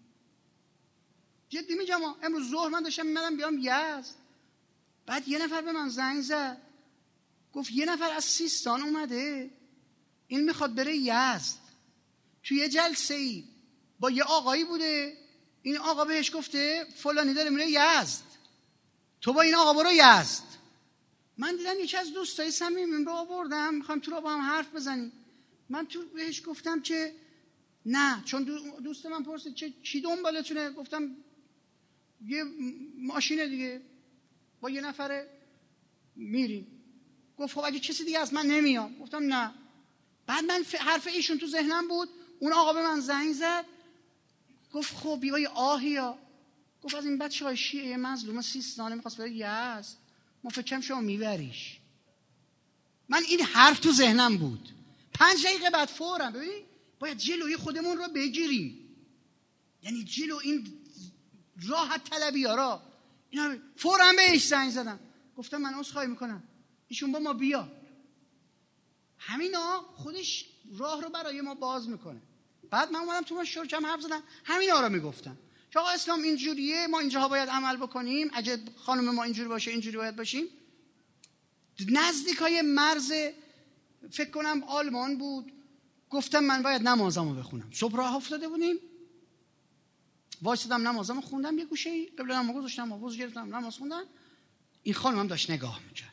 جدی میگم. امروز ظهر من داشتم میمدم بیام یزد، بعد یه نفر به من زنگ زد، گفت یه نفر از سیستان اومده، این میخواد بره یزد، توی یه جلسه ای با یه آقایی بوده، این آقا بهش گفته فلانی داره میره یزد، تو با این آقا برو یزد. من دیدم یکی از دوستای صمیمیم رو آوردم، میخوام تو رو با هم حرف بزنیم. من تو بهش گفتم که نه، چون دوست من پرسید چه چی دنبالتونه، گفتم یه ماشینه دیگه با یه نفره میریم. گفت خب اگه کسی دیگه از من نمیام. گفتم نه. بعد من حرف ایشون تو ذهنم بود. اون آقا به من زنگ زد، گفت خب بیای آهیا، گفت از این بچه های شیعه مظلوم سیستانه میخواست بره یزد، ما فکرم شما میبریش. من این حرف تو ذهنم بود. پنج دقیقه بعد فوراً ببینید باید جلوی خودمون رو بگیریم، یعنی جلو این راحت طلبی ها را. اینا فوراً بهش زنگ زدم، گفتم من عذرخواهی میکنم، ایشون با ما بیا. همینا خودش راه رو برای ما باز میکنه. بعد من اومدم تو ما شرکم حرف زدم، همینا رو میگفتم که آقا اسلام اینجوریه، ما اینجاها باید عمل بکنیم، اگه خانم ما اینجوری باشه اینجوری باید باشیم. نزدیکای مرز فکر کنم آلمان بود. گفتم من باید نمازمو بخونم. صبح راه افتاده بودیم، وایسادم نمازمو خوندم، یه گوشه‌ای قبل نماز گذاشتم، آواز گرفتم نماز خوندم. این خانمم داشت نگاه میکرد،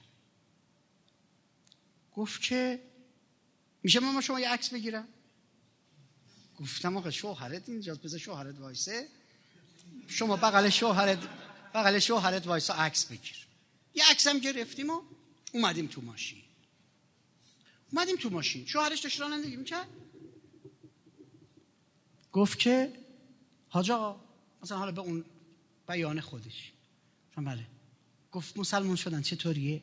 گفت که میشه ماما شما یه عکس بگیرم؟ گفتم آقا شوهرت اینجاست، بذار شوهرت وایسه، شما بغل شوهرت بغل شوهرت وایسا عکس بگیر. یه عکسم گرفتیم و اومدیم تو ماشین. اومدیم تو ماشین شوهرش داشت رانندگی میکرد. گفت که حاج آقا، مثلا حالا به اون بیان خودش، بله. گفت مسلمان شدن چطوریه؟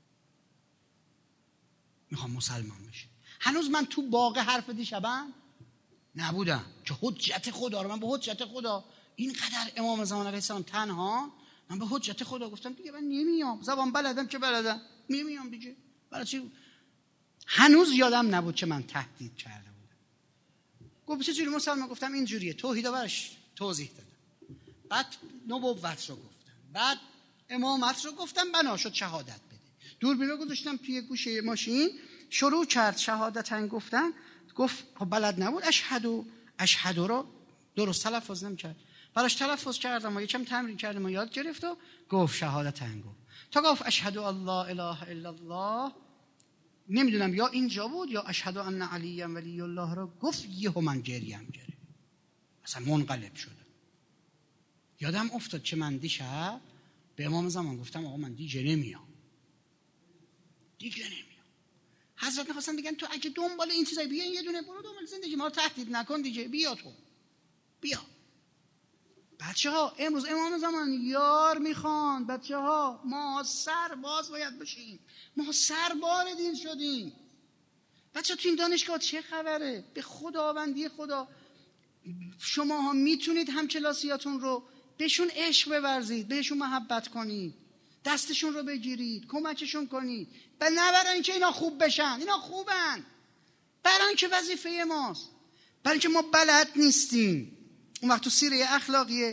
میخوام مسلمان بشه. هنوز من تو باغ حرف دیشبم نبودم که حجت خدا رو من به حجت خدا، اینقدر امام زمان علیه السلام تنها، من به حجت خدا گفتم دیگه من نمیام، زبان بلدم که بلدم، میمیام دیگه. برای چی؟ هنوز یادم نبود که من تهدید کرده بودم. گفت چه جوری مسلمان؟ گفتم این جوریه. توحید براش توضیح دادم، بعد نبوت رو گفتم، بعد امامت رو گفتم، بنا شد شهادت بده. دوربین رو گذاشتم توی گوشه ماشین، شروع کرد شهادتن گفتن. گفت خب بلد نبود اشهدو اشهدو رو درست تلفظ نمی‌کرد. براش تلفظ کردم و یکم تمرین کردم و یاد گرفت و گفت شهادتن گفت. تا گفت اشهدو الله اله الا الله، نمیدونم یا اینجا بود یا اشهدو ان علی ولی الله رو گفت، یهو من گریم گرفت، اصلا منقلب شدم. یادم افتاد که من دیشب به امام زمان گفتم آقا من دیگه نمیام، دیگه نمیام. حضرت می‌خواستن بگن تو اگه دنبال این چیزای بیا یه دونه برو دنبال زندگی ما رو تهدید نکن دیگه، بیا تو بیا. بچه‌ها امروز امام زمان یار میخوان. بچه‌ها ما سرباز باید بشیم، ما سربار دین شدیم. بچه‌ها تو این دانشگاه چه خبره؟ به خداوندی خدا شما ها میتونید همکلاسیاتون رو بهشون عشق بورزید، بهشون محبت کنید، دستشون رو بگیرید، کمکشون کنید. و نه برای اینکه اینا خوب بشن، اینا خوبن، برای اینکه وظیفه ماست، برای اینکه ما بلد نیستیم. اون وقت تو سیره اخلاقی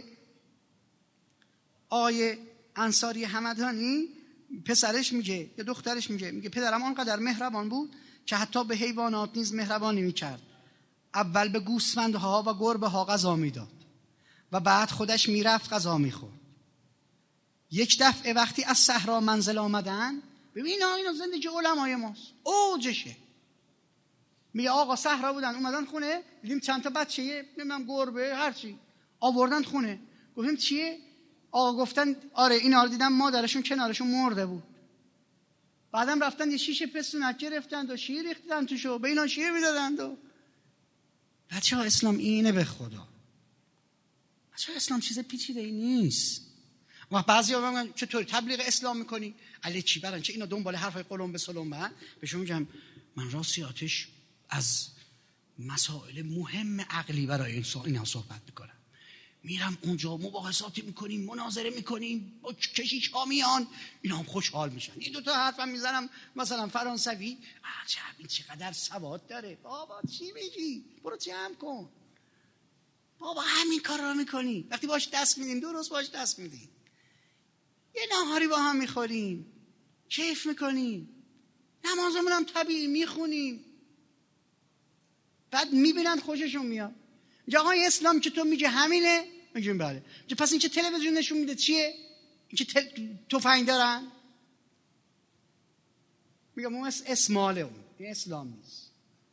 آیه انصاری همدانی پسرش میگه یا دخترش میگه میگه پدرم آنقدر مهربان بود که حتی به حیوانات نیز مهربانی میکرد. اول به گوسفندها و گربه ها غذا میداد و بعد خودش میرفت غذا میخورد. یک دفعه وقتی از صحرا منزل آمدن، ببین اینا زندگی علمای ماست، اوجشه. میگه آقا صحرا بودن اومدن خونه، دیدیم چند تا بچه نمیدونم گربه هر چی آوردن خونه. گفتیم چیه؟ آقا گفتن آره اینا رو دیدم مادرشون کنارشون مرده بود. بعدم رفتن یه شیشه پستونک گرفتن و شیر ریختن توشو، به اینا شیر میدادن. و بچه‌ها اسلام اینه به خدا. بچه‌ها اسلام چیز پیچیده‌ای نیست. و بعضیا میگن چطوری تبلیغ اسلام میکنی؟ علی چی برن چه اینا دنبال حرفای قلم به سلم برن؟ بهشون میگم من راستیاتش از مسائل مهم عقلی برای اینا صحبت میکنم. میرم اونجا مباحثاتی میکنیم، مناظره میکنیم، با کشیش ها میان، اینا هم خوشحال میشن. این دو تا حرفم میزنم مثلا فرانسوی، عجب این چقدر سواد داره. بابا چی میگی؟ برو جمع کن. بابا همین کار رو میکنی. وقتی باش دست میدیم درست باش دست میدیم، یه نهاری با هم میخوریم، کیف میکنیم، نمازمون هم طبیعی میخونیم، بعد میبینن خوششون میاد. آقای اسلام که تو میگه همینه؟ میگیم بله. پس این که تلویزیون نشون میده چیه؟ این که تل... تفنگ دارن؟ میگم اون اسماله، اون این اسلام نیست.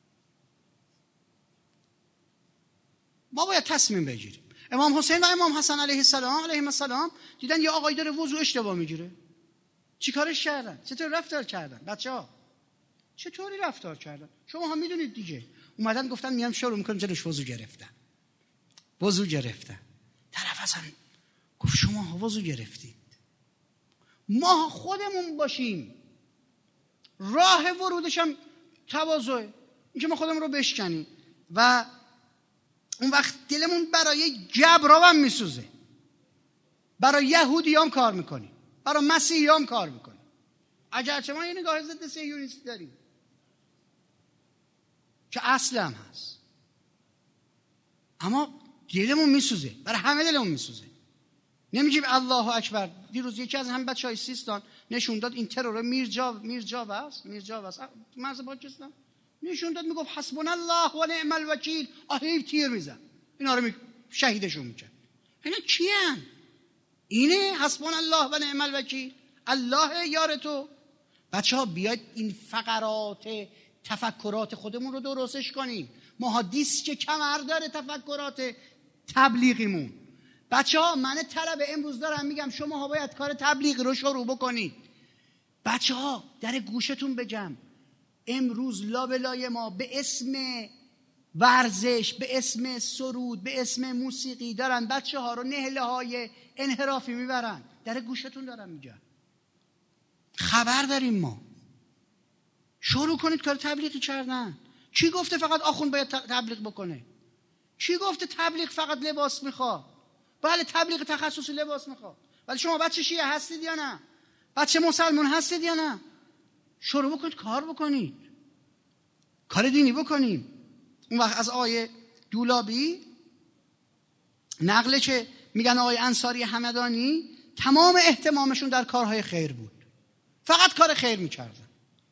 ما باید تصمیم بگیریم. امام حسین و امام حسن علیه السلام علیهم السلام دیدن یه آقایی داره وضو اشتباه میگیره. چی کارش کردن؟ چطور رفتار کردن؟ بچه‌ها چطوری رفتار کردن؟ شما هم میدونید دیگه. اومدن گفتن میام شروع میکنم جلوش وضو گرفتن. وضو گرفتن. طرف اصلا گفت شما وضو گرفتید. ما خودمون باشیم. راه ورودش هم تواضعه. اینکه ما خودمون رو بشکنیم و اون وقت دلمون برای جبران میسوزه. برای یهودیام کار میکنیم، برای مسیحیام کار میکنیم، اگرچه ما یه نگاه ضد صهیونیستی داریم که اصلا هم هست، اما دلمون میسوزه، برای همه دلمون میسوزه. نمیگیم الله اکبر. دیروز یکی از هم بچهای سیستان نشون داد این ترور میرجا میرجا است میرجا است مرز پاکستان نشون داد، میگفت حسبنا الله و نعم الوکیل. آهی تیر میزن اینا رو می... شهیدشون میکنه. اینا کیان؟ اینه حسبنا الله و نعم الوکیل، الله یار تو. بچه‌ها بیاید این فقرات تفکرات خودمون رو درستش کنیم. ما دیسک کمر داره تفکرات تبلیغیمون. بچه‌ها من طلب امروز دارم میگم شما ها باید کار تبلیغ رو شروع بکنید. بچه‌ها در گوشتون بگم امروز لابلای ما به اسم ورزش، به اسم سرود، به اسم موسیقی دارن بچه‌ها رو نهله های انحرافی میبرن. در گوشتون دارم میگم، خبر داریم ما. شروع کنید کار تبلیغی کردن. کی گفته فقط آخوند باید تبلیغ بکنه؟ کی گفته تبلیغ فقط لباس میخواد؟ بله تبلیغ تخصصی لباس میخواد، ولی شما بچه شیعه هستید یا نه؟ بچه مسلمان هستید یا نه؟ شروع بکنید کار بکنید، کار دینی بکنیم. اون وقت از آیه دولابی نقله که میگن آقای انصاری همدانی تمام اهتمامشون در کارهای خیر بود، فقط کار خیر میکردن.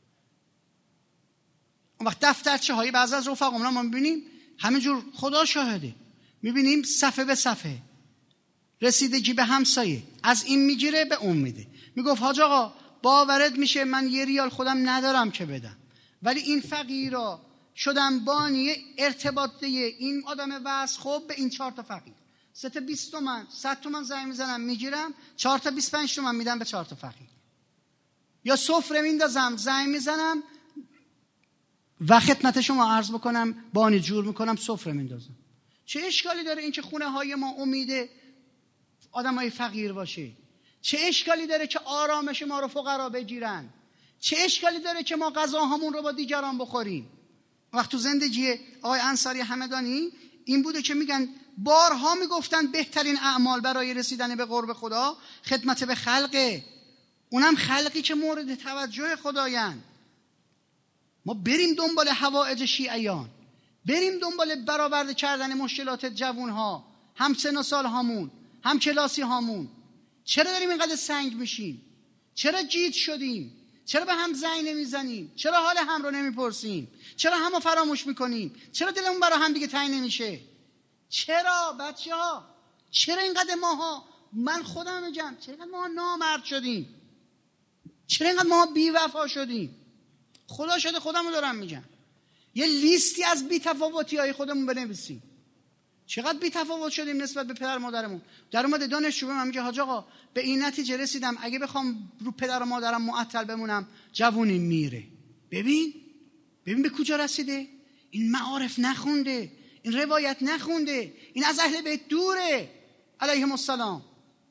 اون وقت دفترچه های بعضی از رفقامون ما میبینیم همینجور، خدا شاهده، میبینیم صفحه به صفحه رسیدگی به همسایه، از این میگیره به اون میده. میگفت حاج آقا باورت میشه من یه ریال خودم ندارم که بدم، ولی این فقیرا شدم بانی ارتباطه این آدم واسه خب به این چهار تا فقیر، سه تا بیست تومن صد تومن زنگ میزنم میگیرم، چهار تا بیست و پنج تومن میدم به چهار تا فقیر. یا سفره میندازم زنگ میزنم و خدمت شما عرض بکنم بانی جور میکنم سفره میندازم. چه اشکالی داره این که خونه های ما امیده آدم های فقیر باشه؟ چه اشکالی داره که آرامش ما رو فقرا بگیرن؟ چه اشکالی داره که ما غذاهامون رو با دیگران بخوریم؟ وقت تو زندگی آقای انصاری همدانی این بوده که میگن بارها میگفتن بهترین اعمال برای رسیدن به قرب خدا خدمت به خلقه، اونم خلقی که مورد توجه خدایند. ما بریم دنبال حوائج شیعیان، بریم دنبال برآورده کردن مشکلات جوانها، هم سن و سال هامون، هم کلاسی هامون. چرا داریم اینقدر سنگ میشیم؟ چرا جیت شدیم؟ چرا به هم زنگ نمیزنیم؟ چرا حال هم رو نمیپرسیم؟ چرا همو فراموش میکنیم؟ چرا دلمون برای هم دیگه تنگ نمیشه؟ چرا بچه ها؟ چرا اینقدر ماها، من خودم میگم چرا اینقدر ماها نامرد شدیم؟ چرا اینقدر ماها بی‌وفا شدیم؟ خدا شده خودمو دارم میگم. یه لیستی از بی‌تفاوتی های خودمون بنویسیم. چقدر بی‌تفاوت شدیم نسبت به پدر مادرمون. در اومده دانشجو به من میگه حاج آقا به این نتیجه رسیدم اگه بخوام رو پدر و مادرم معطل بمونم جوونی میره. ببین ببین به کجا رسیده. این معارف نخونده، این روایت نخونده، این از اهل بیت دوره علیهم السلام.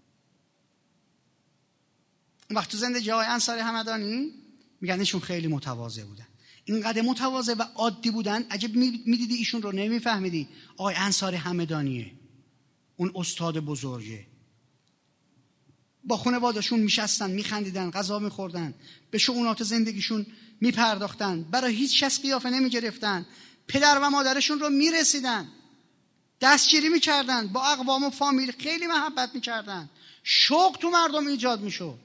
وقت تو زندگی آقای انصاری همدانی میگن ایشون خیلی متواضع بودن، اینقدر متواضع و عادی بودن اگه میدیدی ایشون رو نمیفهمیدی آقای انصاری همدانیه، اون استاد بزرگه. با خانواده‌شون میشستن، میخندیدن، غذا میخوردن، به شؤونات زندگیشون میپرداختن، برای هیچ کس قیافه نمیگرفتن، پدر و مادرشون رو میرسیدن، دستگیری میکردن، با اقوام و فامیل خیلی محبت میکردن، شوق تو مردم ایجاد میشد.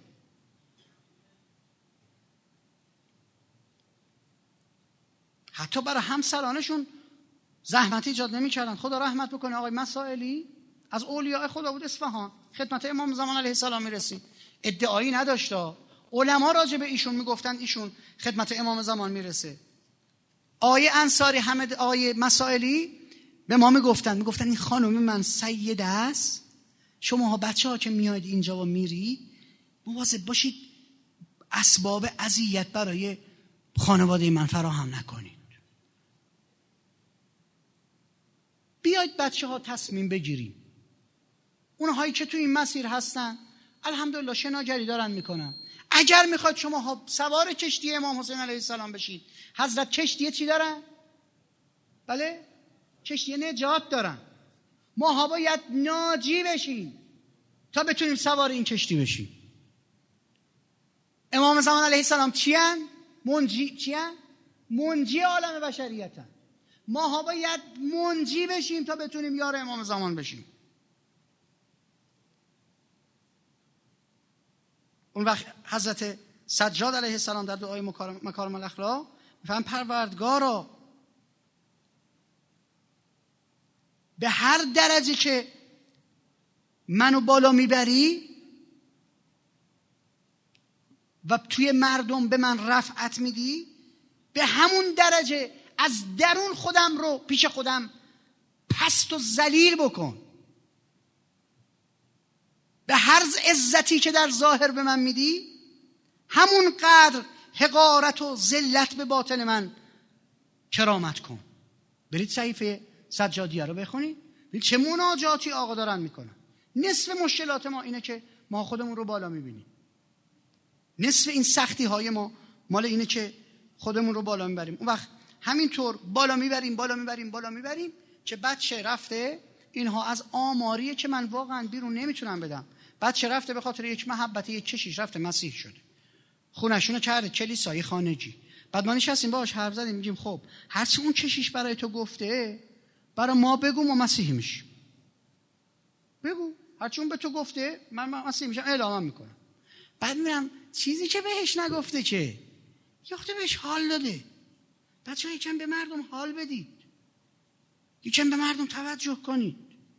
حتی برای همسرانشون زحمت ایجاد نمی‌کردن. خدا رحمت بکنه آقای مسائلی از اولیاء خدا بود، اصفهان، خدمت امام زمان علیه السلام میرسید، ادعایی نداشت. علما راجع به ایشون میگفتن ایشون خدمت امام زمان میرسه. آقای انصاری حمد آقای مسائلی به ما میگفتن میگفتن این خانم من سیده است، شماها بچه‌ها که میاید اینجا و میری مواظب باشید اسباب اذیت برای خانواده من فراهم نکنید. بیاید بچه ها تصمیم بگیریم. اونهایی که تو این مسیر هستن الحمدلله شناگری دارن میکنن. اگر میخواید شما ها سوار کشتی امام حسین علیه السلام بشید، حضرت کشتی چی دارن؟ بله؟ کشتی نجات دارن. ما ها باید ناجی بشیم تا بتونیم سوار این کشتی بشیم. امام زمان علیه السلام چی هن؟ منجی چی هن؟ منجی عالم بشریتن. ما ها باید منجی بشیم تا بتونیم یار امام زمان بشیم. اون وقت حضرت سجاد علیه السلام در دعای مکارم الاخلاق میفهم پروردگارا به هر درجه که منو بالا میبری و توی مردم به من رفعت میدی، به همون درجه از درون خودم رو پیش خودم پست و ذلیل بکن. به هر عزتی که در ظاهر به من میدی همون قدر حقارت و ذلت به باطن من کرامت کن. برید صحیفه سجادیه رو بخونید، برید چه مناجاتی آقا دارن میکنن. نصف مشکلات ما اینه که ما خودمون رو بالا میبینیم. نصف این سختی های ما مال اینه که خودمون رو بالا میبریم. اون وقت همینطور بالا میبریم بالا میبریم بالا میبریم که بچه رفته، اینها از آماریه که من واقعا بیرون نمیتونم بدم. بچه رفته به خاطر یک محبت یک کشیش رفته مسیح شده. خونه‌شون رو کرده کلیسای خانگی. بعد ما نشستیم باهاش حرف زدیم، میگیم خب هرچی اون کشیش برای تو گفته برای ما بگو، ما مسیحی میشیم. بگو هرچی اون به تو گفته من مسیحی میشم، اعلام میکنم. بعد میرم چیزی که بهش نگفته که یخته بهش حال داده. بچه ها یکم به مردم حال بدید، یکم به مردم توجه کنید،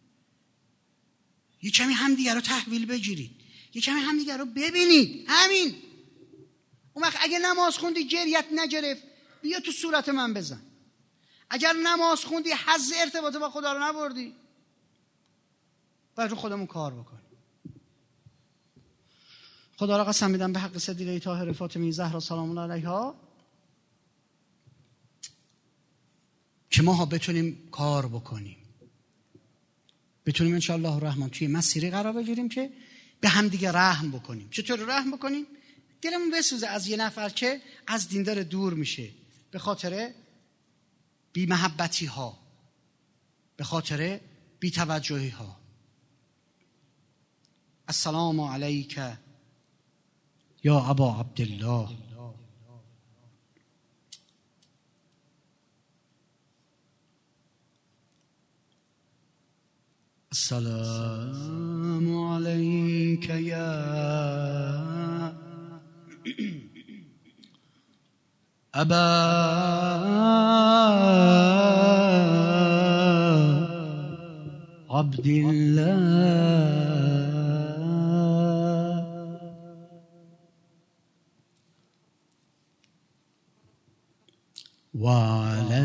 یکمی همدیگه رو تحویل بگیرید، یکمی همدیگه رو ببینید. همین. اون وقت اگه نماز خوندی گریت نگرفت بیا تو صورت من بزن. اگر نماز خوندی حظ ارتباط با خدا رو نبردی باید رو خودمون کار بکنیم. خدا را قسم میدم به حق صدیقه طاهره فاطمه زهرا سلام الله علیها که ما بتونیم کار بکنیم، بتونیم انشاءالله الرحمن توی مسیری قرار بگیریم که به هم دیگه رحم بکنیم. چطور رحم بکنیم؟ دلمون بسوزه از یه نفر که از دین داره دور میشه به خاطر بی محبتی ها، به خاطر بی توجهی ها. السلام علیک یا ابا عبدالله. السلام علیک یا ابا عبدالله وعلى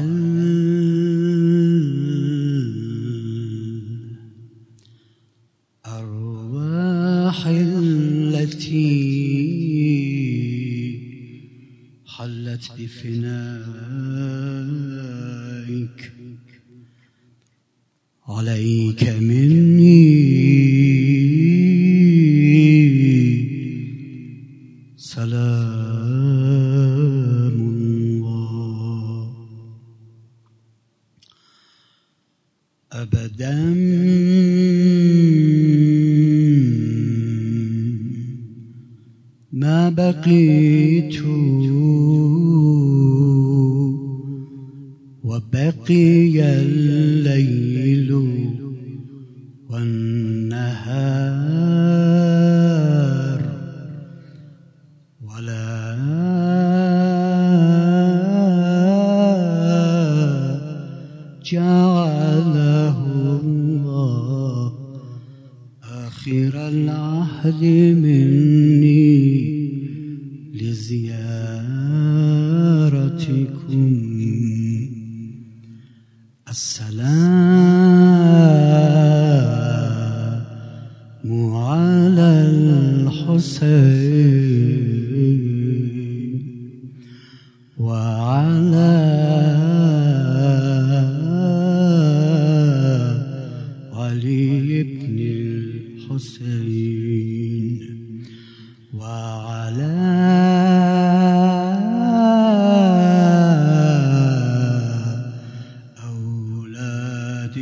الأرواح التي حلت بفنائك عليك مني سلام الله أبدا ما بقيت وبقي الليل والنهار ولا جعله الله آخر العهد مني لزيارتكم. السلام على الحسين وعلى علي بن الحسين وعلى أولاد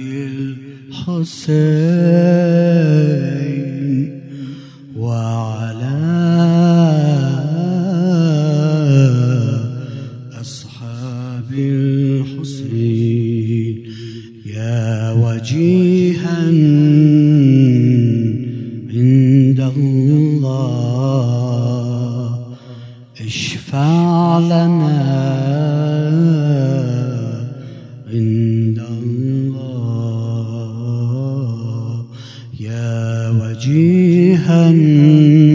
الحسين وعلى أصحاب الحسين يا وجيها عند الله اشفع لنا عند الله يا وجيها